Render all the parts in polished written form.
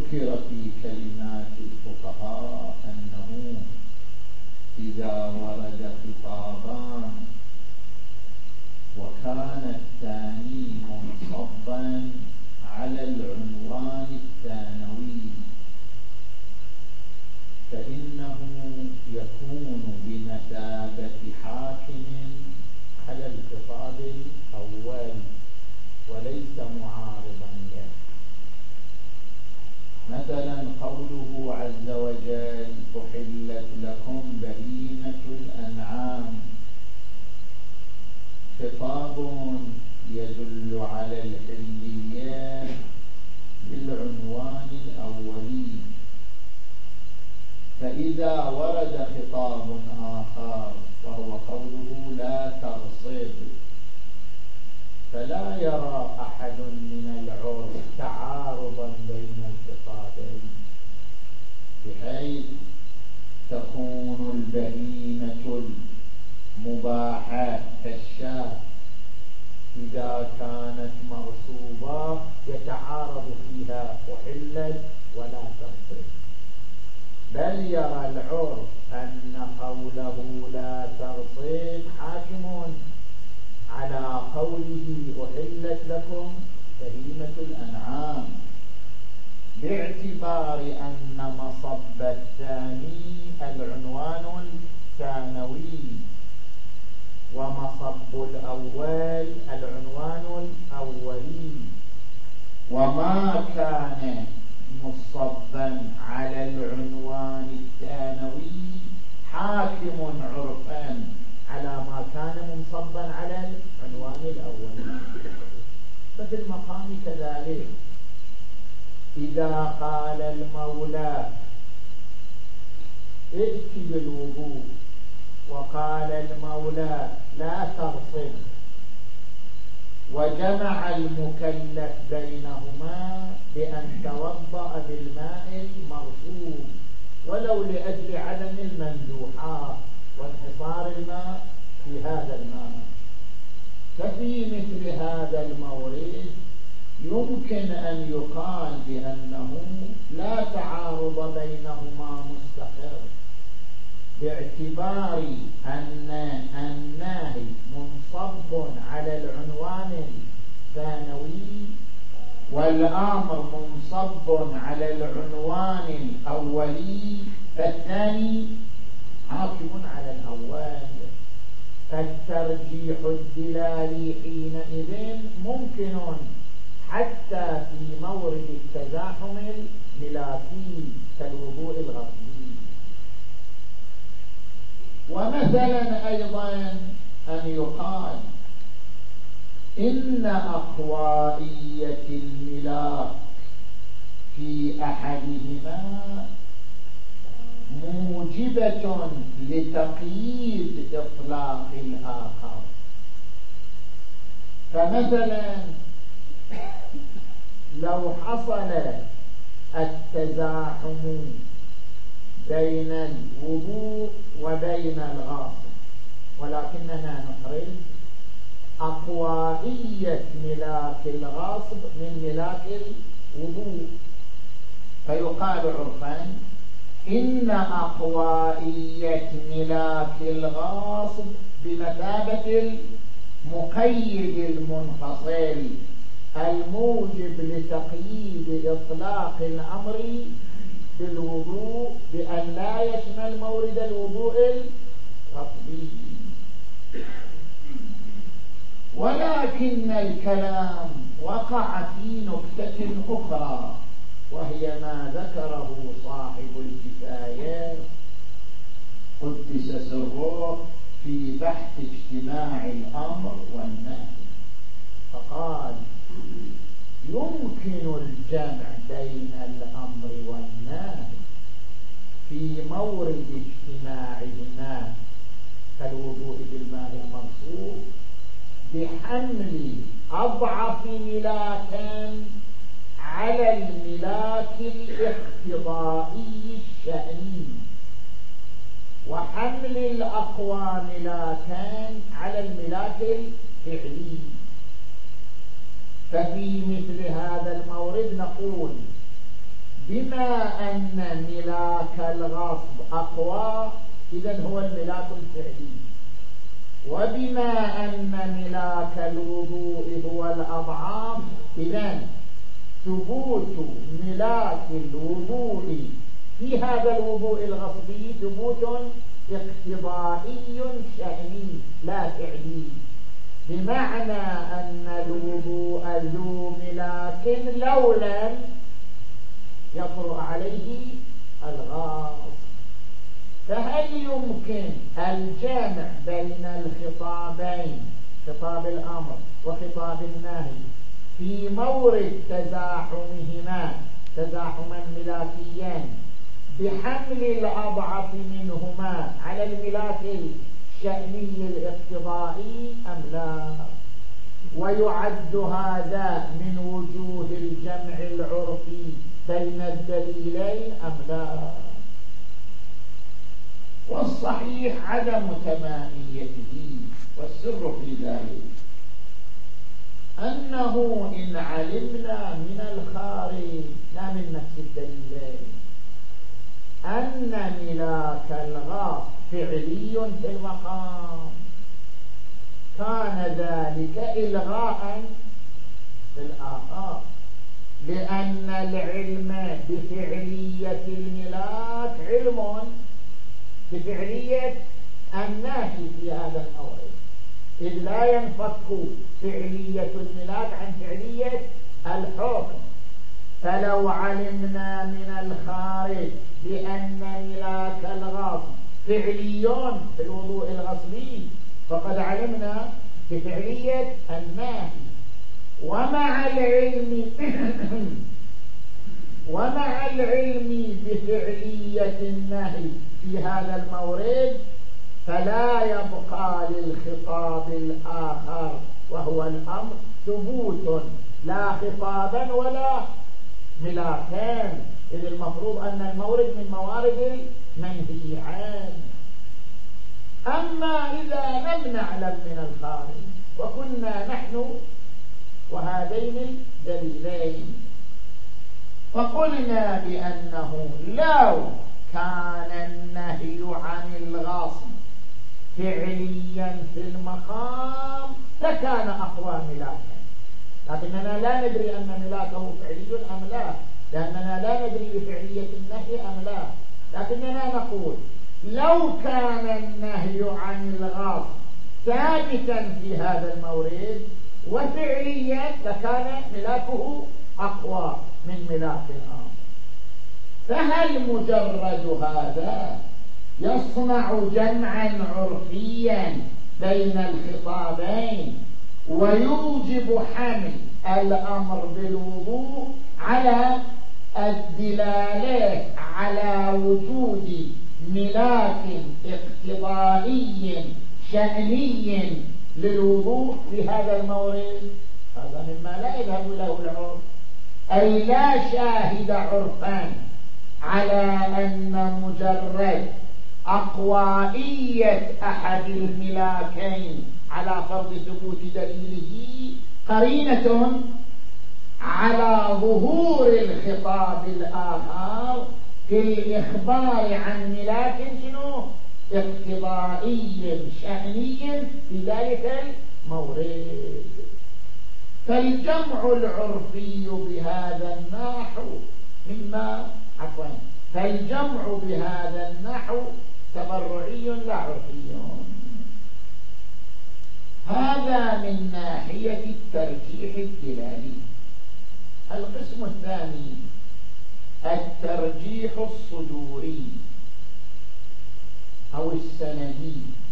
ذكر في كلمات الفقهاء أنه إذا ورد خطابان وكان الثاني منصبا على العنوان الثانوي فإنه يكون بمثابة حاكم على الخطاب الأول وليس معارضا له. مثلا قوله عز وجل أحلت لكم بهيمة الأنعام، خطاب يدل على الحلية بالعنوان الأولي. فإذا ورد خطاب آخر وهو قوله لا تغصب، فلا يرى أحد من العرف تعارضا بين الخطابين، بحيث تكون البهيمة المباحة كالشاة إذا كانت مغصوبة يتعارض فيها أحلت ولا تغصب، بل يرى العرف أن قوله لا تغصب حاكم على قوله أحلت لكم بهيمة الأنعام، باعتبار أن مصب الثاني العنوان الثانوي ومصب الأول العنوان الأولي، وما كان مصبا على العنوان الثانوي حاكم عرفا على ما كان منصبا على العنوان الأول. ففي المقام كذلك إذا قال المولى ائت بالوضوء وقال المولى لا تغصب، وجمع المكلف بينهما بأن توضأ بالماء المغصوب ولو لأجل عدم المندوحات وانحصار الماء في هذا الماء، ففي مثل هذا المورد يمكن أن يقال بأنه لا تعارض بينهما مستقر، باعتبار أن الناهي منصب على العنوان الثانوي والأمر منصب على العنوان الأولي، فالثاني حاكم على الأول. فالترجيح الدلالي حينئذ ممكن حتى في مورد التزاحم الملاكي كالوضوء الغسلي. ومثلا أيضا أن يقال إن أقوائية الملاك في أحدهما موجبة لتقييد إطلاق الآخر. فمثلا لو حصل التزاحم بين الوضوء وبين الغاسل، ولكننا نحرز أقوائية ملاك الغاصب من ملاك الوضوء، فيقال عرفا إن أقوائية ملاك الغاصب بمثابة المقيد المنفصل الموجب لتقييد إطلاق الأمر بالوضوء بأن لا يشمل مورد الوضوء الغصبي. ولكن الكلام وقع في نكتة أخرى، وهي ما ذكره صاحب الكفاية قدس سره في بحث اجتماع الأمر والنهي، فقال يمكن الجمع بين الأمر والنهي في مورد اجتماعهما كالوضوء بالماء المغصوب بحمل أضعف ملاكان على الملاك الاقتضائي الشأني، وحمل الأقوى ملاكان على الملاك الفعلي. ففي مثل هذا المورد نقول بما أن ملاك الغصب أقوى إذن هو الملاك الفعلي، وبما أن ملاك الوضوء هو الأضعاف إذن ثبوت ملاك الوضوء في هذا الوضوء الغصبي ثبوت اقتضائي شأني لا فعلي، بمعنى أن الوضوء ذو ملاك لو لم يطرأ عليه الغاصب. فهل يمكن الجمع بين الخطابين، خطاب الأمر وخطاب النهي، في مورد تزاحمهما تزاحما ملاكيا بحمل الأضعف منهما على الملاك الشأني الاقتضائي أم لا؟ ويعد هذا من وجوه الجمع العرفي بين الدليلين أم لا؟ والصحيح عدم تماميته، والسر في ذلك أنه إن علمنا من الخارج لا من نفس الدليلين أن ملاك الغاص فعلي في المقام، كان ذلك إلغاء في الآخر، لأن العلم بفعلية الملاك علم بفعلية الناهي في هذا المورد، إذ لا ينفك فعلية الملاك عن فعلية الحكم. فلو علمنا من الخارج بأن ملاك الغصب فعلي في الوضوء الغصبي فقد علمنا بفعلية الناهي، ومع العلم بفعلية النهي في هذا المورد فلا يبقى للخطاب الآخر وهو الأمر ثبوت لا خطابا ولا ملاكان، إذ المفروض أن المورد من موارد المنهي عنه. أما إذا لم نعلم من الخارج وكنا نحن وهذين الدليلين فقلنا بأنه لو كان النهي عن الغصب فعليا في المقام لكان أقوى ملاكا، لكننا لا ندري أن ملاكه فعلي أم لا، لأننا لا ندري بفعلية النهي أم لا، لكننا نقول لو كان النهي عن الغصب ثابتا في هذا المورد وفعليا لكان ملاكه أقوى من ملاك الآخر. فهل مجرد هذا يصنع جمعا عرفيا بين الخطابين ويوجب حمل الأمر بالوضوء على الدلالة على وجود ملاك اقتضائي شأني للوضوء في هذا المورد؟ هذا مما لا يذهب له العرف، أي لا شاهد عرفان على أن مجرد أقوائية أحد الملاكين على فرض ثبوت دليله قرينة على ظهور الخطاب الآخر في الإخبار عن ملاك اقتضائي شأني في ذلك المورد. فالجمع العرفي بهذا النحو تبرعي لا عرفي. هذا من ناحية الترجيح الدلالي. القسم الثاني الترجيح الصدوري أو السندي.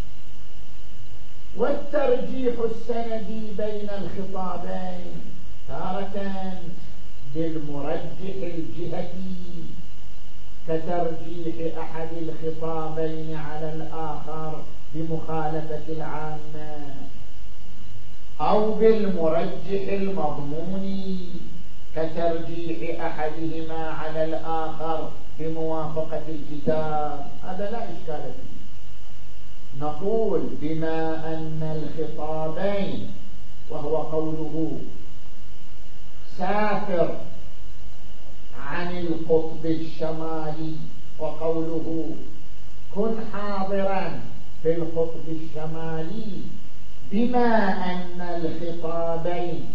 والترجيح السندي بين الخطابين تارة بالمرجح الجهتي كترجيح أحد الخطابين على الآخر بمخالفة العامة، أو بالمرجح المضموني كترجيح أحدهما على الآخر بموافقة الكتاب. هذا لا إشكال فيه. نقول بما أن الخطابين وهو قوله سافر عن القطب الشمالي. وقوله كن حاضرا في القطب الشمالي بما أن الخطابين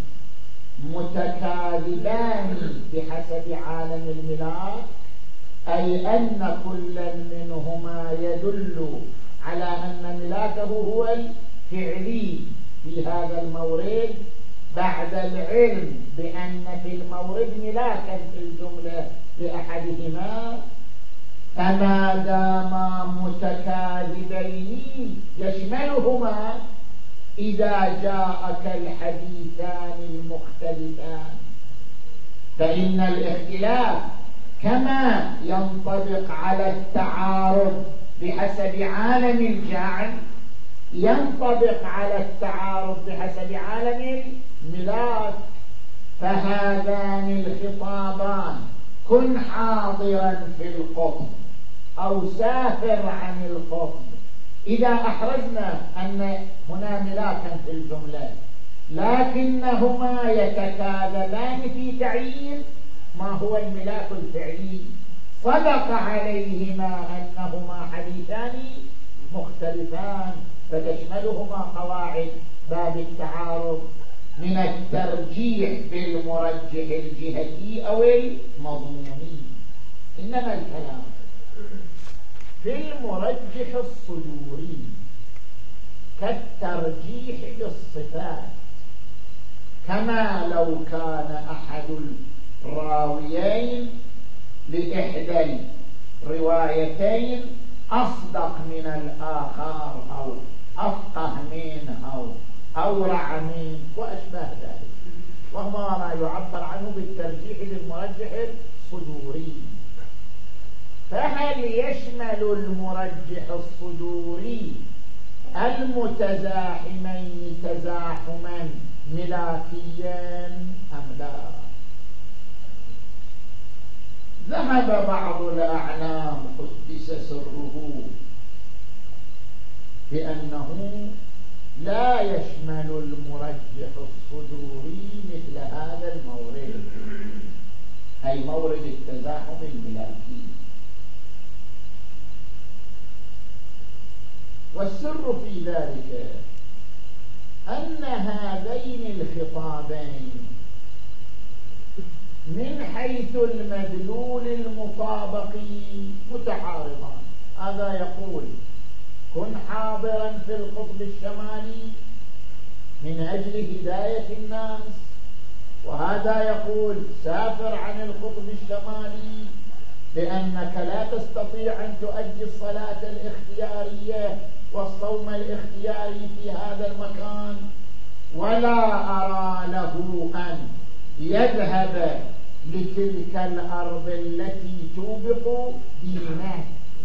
متكاذبان بحسب عالم الملاك، أي أن كلا منهما يدل على أن ملاكه هو الفعلي في هذا المورد، بعد العلم بأن في المورد ملاكا في الجملة لأحدهما. فما داما متكاذبين يشملهما إذا جاءك الحديثان المختلفان، فإن الاختلاف كما ينطبق على التعارض بحسب عالم الجعل ينطبق على التعارض بحسب عالم الملاك. فهذان الخطابان كن حاضرا في القطب أو سافر عن القطب، إذا أحرزنا أن هنا ملاكا في الجملة لكنهما يتكاذبان في تعيين ما هو الملاك الفعلي، صدق عليهما أنهما حديثان مختلفان، فتشملهما قواعد باب التعارض من الترجيح بالمرجح الجهتي أو المضموني. إنما الكلام في المرجح الصدوري كالترجيح بالصفات، كما لو كان أحد الراويين لإحدى الروايتين أصدق من الآخر أو أفقه منه أو أورع منه وأشبه ذلك، وهو ما يعبر عنه بالترجيح للمرجح الصدوري. فهل يشمل المرجح الصدوري المتزاحمين تزاحما ملاكيا أم لا؟ ذهب بعض الأعلام قدس سره بأنه لا يشمل المرجح الصدوري مثل هذا المورد، أي مورد التزاحم الملاكي. والسر في ذلك أن هذين الخطابين من حيث المدلول المطابقي متعارضان. هذا يقول كن حاضرا في القطب الشمالي من أجل هداية الناس، وهذا يقول سافر عن القطب الشمالي لأنك لا تستطيع أن تؤدي الصلاة الاختيارية والصوم الاختياري في هذا المكان، ولا أرى له أن يذهب لتلك الأرض التي توبق دينه.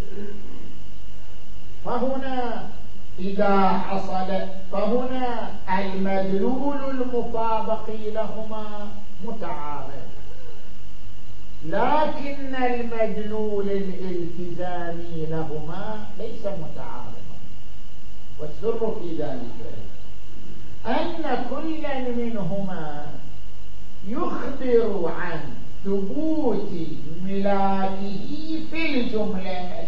فهنا إذا حصل فهنا المدلول المطابق لهما متعارض، لكن المدلول الالتزامي لهما ليس متعارضا. والسر في ذلك أن كل منهما يخبر عن ثبوت ملاكه في الجملة،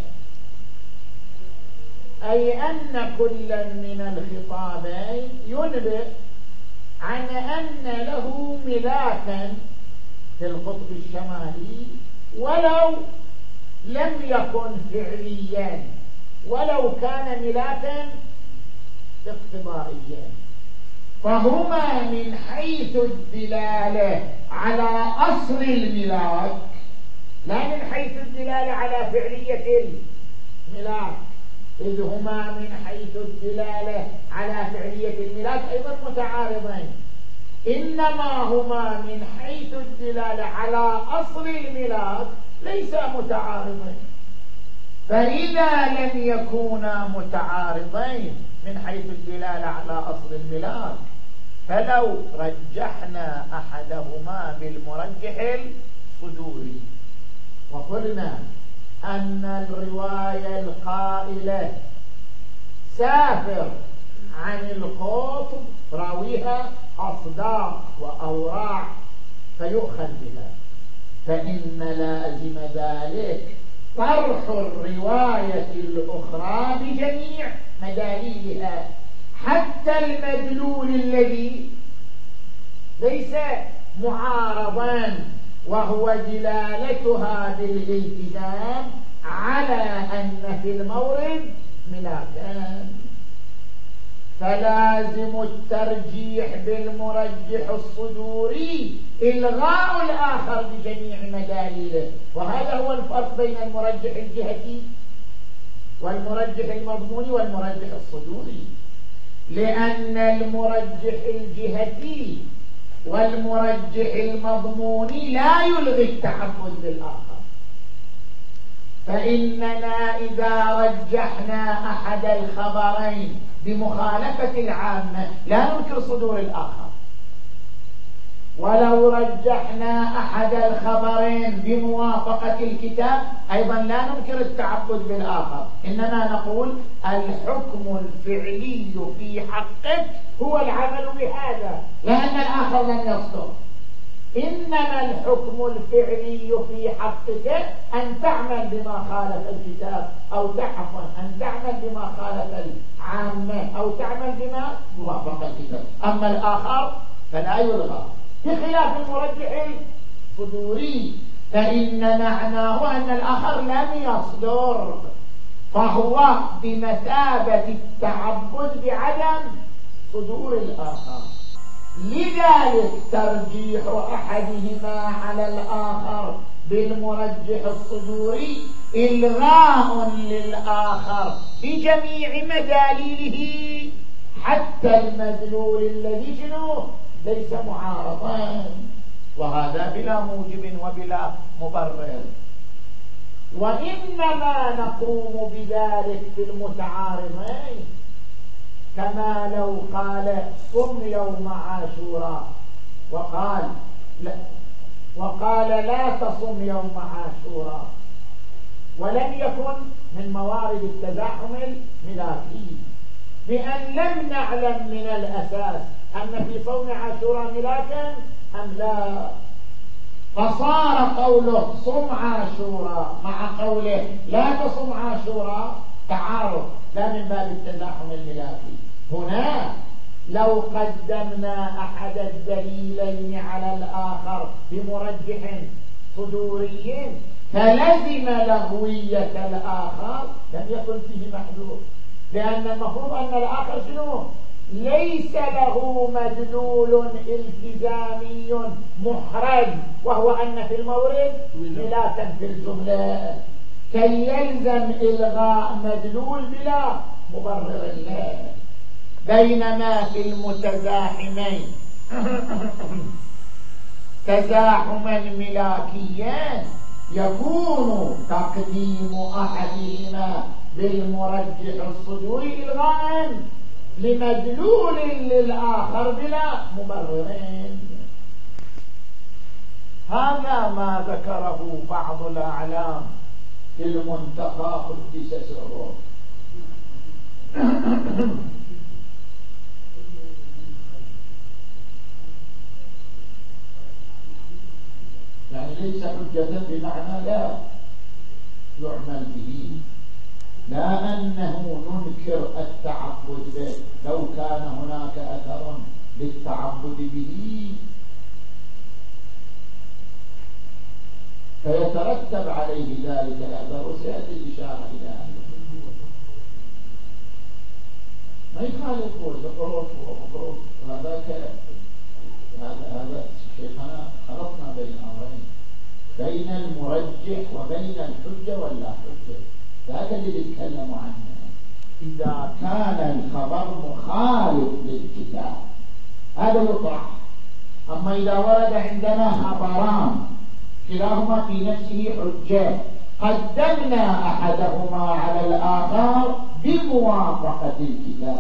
أي أن كل من الخطابين ينبئ عن أن له ملاكا في القطب الشمالي ولو لم يكن فعليا، ولو كان ملاكا اقتضائيا. فهما من حيث الدلالة على أصل الملاك لا من حيث الدلالة على فعلية الملاك، إذ هما من حيث الدلالة على فعلية الملاك أيضا متعارضين، إنما هما من حيث الدلالة على أصل الملاك ليس متعارضين. فإذا لم يكونا متعارضين من حيث الدلالة على أصل الملاك، فلو رجحنا أحدهما بالمرجح الصدوري وقلنا أن الرواية القائلة سافر عن القطب راويها أصداق وأوراع فيؤخذ بها، فإن لازم ذلك طرح الرواية الأخرى بجميع مداليلها، حتى المدلول الذي ليس معارضا وهو دلالتها بالالتزام على أن في المورد ملاكان. فلازم الترجيح بالمرجح الصدوري إلغاء الآخر بجميع مداليله، وهذا هو الفرق بين المرجح الجهتي والمرجح المضموني والمرجح الصدوري، لأن المرجح الجهتي والمرجح المضموني لا يلغي التعبد بالآخر. فإننا إذا رجحنا أحد الخبرين بمخالفة العامة لا ننكر صدور الآخر، ولو رجحنا أحد الخبرين بموافقة الكتاب أيضا لا ننكر التعبد بالآخر، إنما نقول الحكم الفعلي في حقك هو العمل بهذا لأن الآخر لم يصدر، إنما الحكم الفعلي في حقك أن تعمل بما خالف الكتاب أو أن تعمل بما خالف العامة أو تعمل بما وافق الكتاب. أما الآخر فلا يلغى، بخلاف المرجح الصدوري فإن معناه أن الآخر لم يصدر، فهو بمثابة التعبد بعدم صدور الآخر. لذلك ترجيح أحدهما على الآخر بالمرجح الصدوري إلغاء للآخر بجميع مداليله، حتى المدلول الذي ليس معارضا، وهذا بلا موجب وبلا مبرر. وإنما نقوم بذلك في المتعارضين، كما لو قال صم يوم عاشوراء وقال لا تصم يوم عاشوراء، ولم يكن من موارد التزاحم الملاكي، بأن لم نعلم من الأساس أن في صوم عاشوراء ملاكا أم لا، فصار قوله صم عاشوراء مع قوله لا تصم عاشوراء تعارض لا من باب التزاحم الملاكي. هنا لو قدمنا أحد الدليلين على الآخر بمرجح صدوري فلزم لغوية الآخر لم يكن فيه محذور، لأن المفروض أن الآخر ليس له مدلول التزامي محرج، وهو أن في المورد ملاكا في الجملة، كي يلزم إلغاء مدلول بلا مبرر له. بينما في المتزاحمين تزاحما ملاكيا يكون تقديم أحدهما بالمرجح الصدوري إلغاء لمدلول للآخر بلا مبررين. هذا ما ذكره بعض الأعلام في المنتقى قدس سره. يعني ليس حجة بمعنى لا يعمل به، لا أنه ننكر التعبد به، لو كان هناك أثر للتعبد به فيترتب عليه ذلك الأثر، وسيأتي الإشارة إلى ما يخالف الخروج هذا شيخنا خلطنا بين أمرين، بين المرجح وبين الحجة ولا حجة، ذاك اللي بيتكلم عنه. إذا كان الخبر مخالف للكتاب هذا يطرح، أما إذا ورد عندنا خبران كلاهما في نفسه حجة قدمنا أحدهما على الآخر بموافقة الكتاب،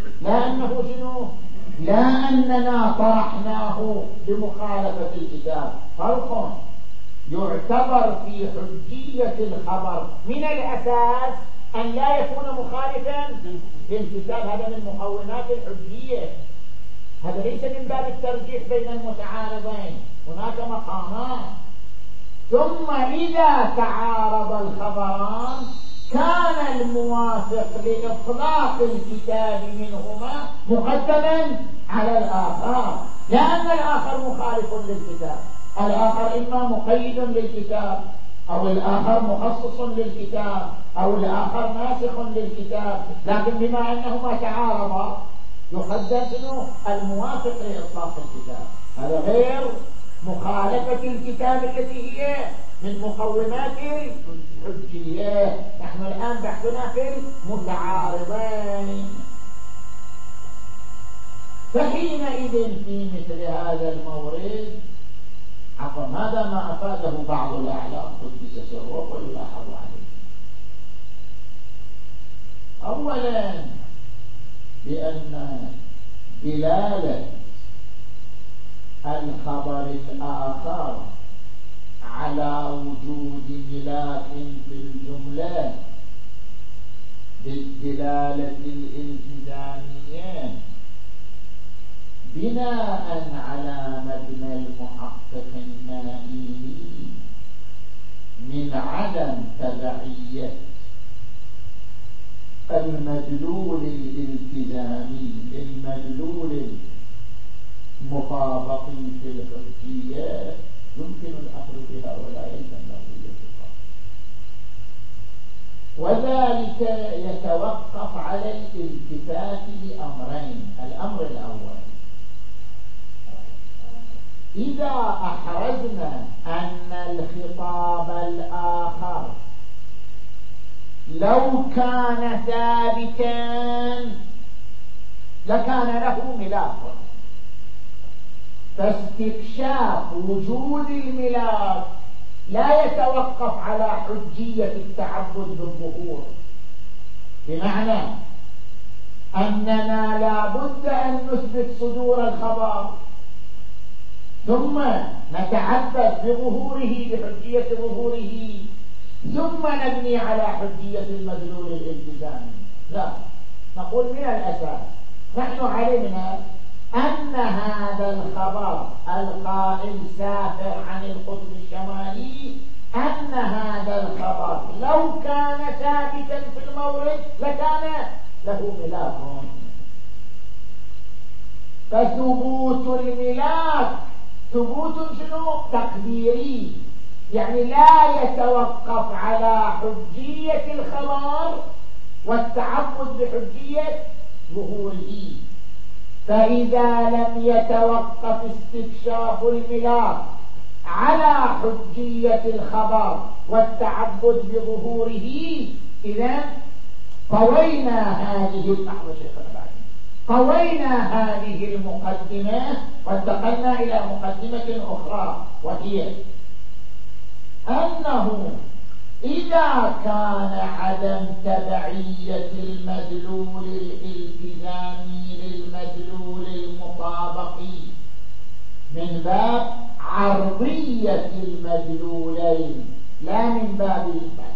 لا أننا طرحناه بمخالفة الكتاب، فرق. يعتبر في حجية الخبر من الأساس أن لا يكون مخالفا للكتاب، هذا من مقومات الحجية، هذا ليس من باب الترجيح بين المتعارضين، هناك مقامات. ثم إذا تعارض الخبران كان الموافق لإطلاق الكتاب منهما مقدما على الآخر، لأن الآخر مخالف للكتاب، الآخر إما مقيد للكتاب أو الآخر مخصص للكتاب أو الآخر ناسخ للكتاب، لكن بما أنهما تعارضا يقدم الموافق لإطلاق الكتاب. هذا غير مخالفة الكتاب التي هي من مقومات الحجية. نحن الآن بحثنا في المتعارضين. فحينئذ في مثل هذا المورد هذا ما أفاده بعض الأعلام قدس سره ويلاحظ عليه. أولا بأن دلالة الخبر الآخر على وجود ملاك في الجملة بالدلالة الالتزامية بناء على مبنى المحقق النائي من عدم تبعية المدلول الالتزامي للمدلول المطابق في الحجية يمكن الأخذ بها ولا يلزم له الاتفاق، وذلك يتوقف على الالتفات لأمرين. الأمر الأول: إذا أحرزنا أن الخطاب الآخر لو كان ثابتا لكان له ملاك، فاستكشاف وجود الملاك لا يتوقف على حجية التعبد بالظهور، بمعنى أننا لا بد أن نثبت صدور الخبر ثم نتعبد بظهوره بحجية ظهوره ثم نبني على حجية المدلول الالتزامي. لا، نقول من الأساس نحن علمنا أن هذا الخبر القائل سافر عن القطب الشمالي، أن هذا الخبر لو كان ثابتا في المورد لكان له ملاك. فثبوت الملاك ثبوت شنو؟ تقديري، يعني لا يتوقف على حجية الخبر والتعبد بحجية ظهوره. فإذا لم يتوقف استكشاف الملاك على حجية الخبر والتعبد بظهوره، إذن طوينا هذه المقدمة وانتقلنا إلى مقدمة أخرى، وهي أنه إذا كان عدم تبعية المدلول الالتزامي للمدلول المطابقي من باب عرضية المدلولين لا من باب